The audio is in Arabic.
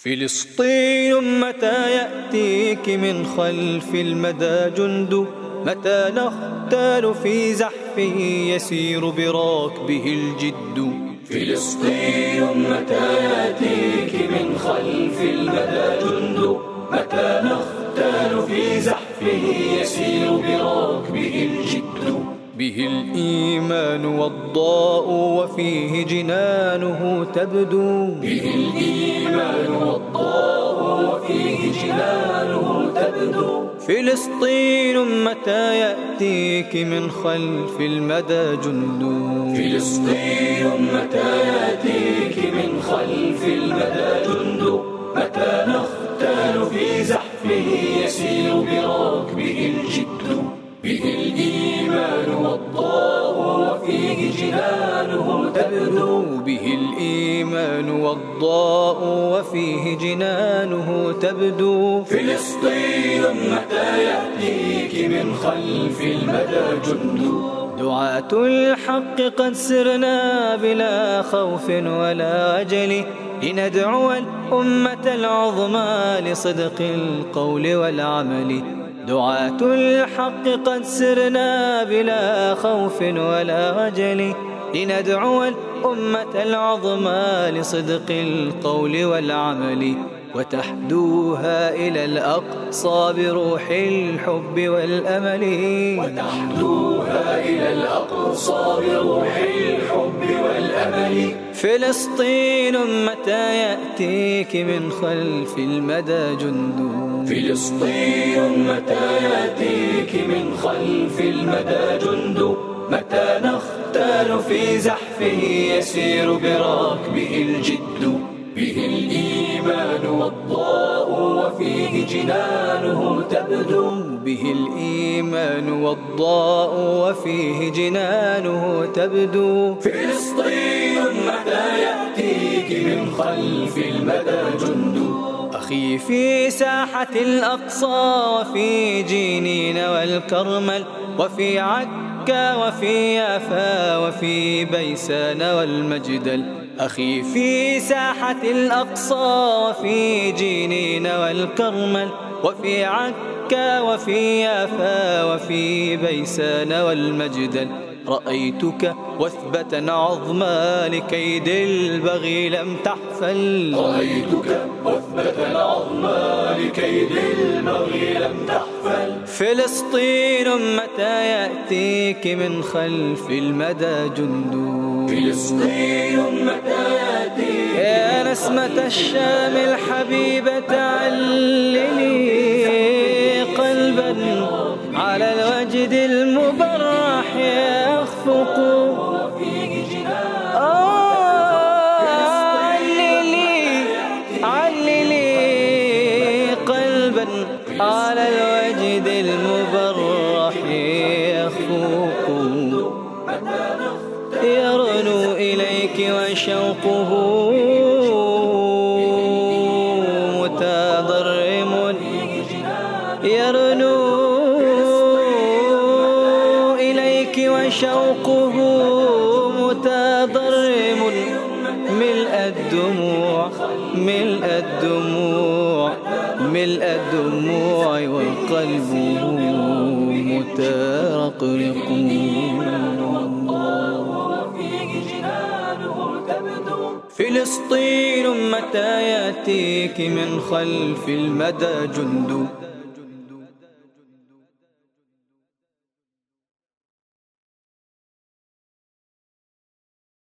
فلسطين متى يأتيك من خلف المدى جند، متى نختال في زحفه يسير براكبه الجد. فلسطين متى يأتيك من خلف المدى جند، متى نختال في زحفه يسير براكبه الجد. به الإيمان والضاء وفيه جنانه تبدو، به الإيمان والضاء وفيه جنانه تبدو. فلسطين متى يأتيك من خلف المدى جند، فلسطين متى يأتيك من خلف المدى جند، متى نختال في زحفه يسير براكبه الجد. به الإيمان والضاء وفيه جنانه تبدو، به الإيمان والضاء وفيه جنانه تبدو. فلسطين متى يأتيك من خلف المدى جند. دعاة الحق قد سرنا بلا خوف ولا وجل، لندعو الأمة العظمى لصدق القول والعمل. دعاة الحق قد سرنا بلا خوف ولا وجل، لندعو الأمة العظمى لصدق القول والعمل. وتحدوها إلى الأقصى بروح الحب والأمل، وتحدوها إلى الأقصى بروح الحب والأمل. فلسطين متى يأتيك من خلف المدى جند، فلسطين متى يأتيك من خلف المدى جند، متى نختال في زحفه يسير براكبه الجد. به الإيمان والضاء وفيه جنانه تبدو، به الإيمان والضاء وفيه جنانه تبدو. فلسطين متى يأتيك من خلف المدى جند. أخي في ساحة الأقصى وفي جنين والكرمل، وفي عكا وفي يافا وفي بيسان والمجدل. أخي في ساحة الأقصى وفي جنين والكرمل، وفي عكا وفي يافا وفي بيسان والمجدل. رأيتك وثبة عظمى لكيد البغي لم تحفل، رأيتك وثبة عظمى لكيد البغي لم تحفل. فلسطين متى يأتيك من خلف المدى جند، فلسطين متى يأتيك يا نسمة الشام الحبيبة عللي قلبا على الوجد المبرح يخفق. عللي قلبا على الوجد المبرح يخفق. يرنو إليك وشوقه متضرم، يرنو إليك وشوقه متضرم. ملء الدموع ملء الدموع ملء الدموع وقلبه مترقرق. فلسطين متى يأتيك من خلف المدى جند.